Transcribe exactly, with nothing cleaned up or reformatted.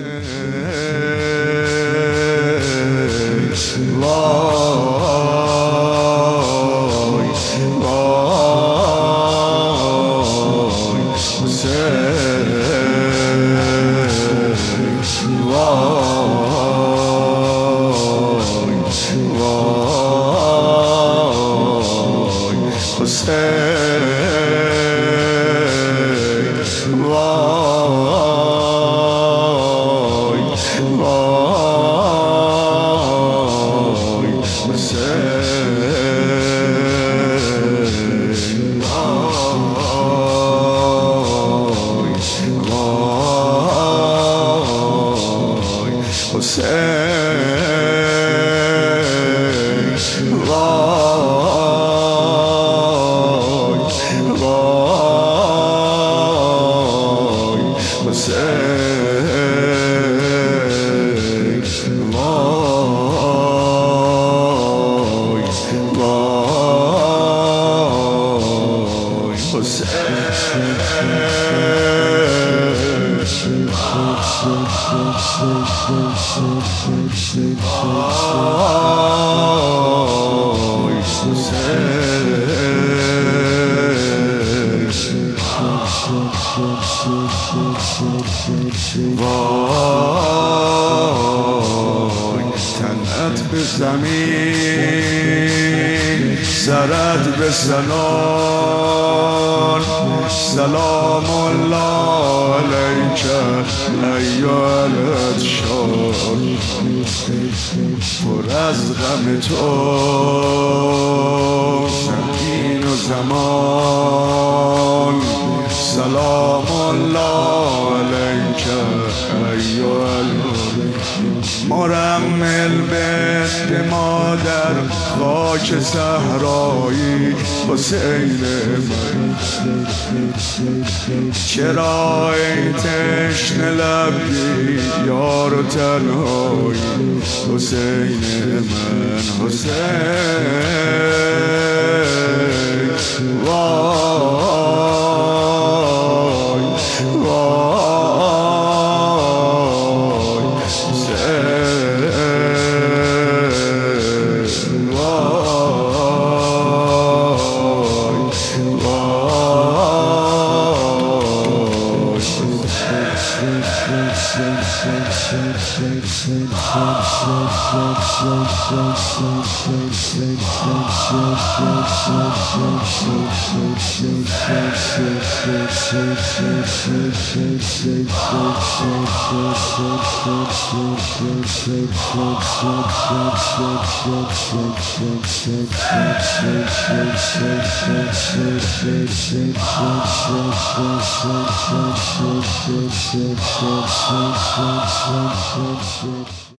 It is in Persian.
وای تنت به زمین سرت به سنان سلام الله علیک ایها الادشار پر از غم تو سنگین و زمان سلام الله علیک ایها مرمل به مادر خاک صحرایی حسین من چرا ای تشنه لبی یار و تنهایی حسین من حسین وای وای حسین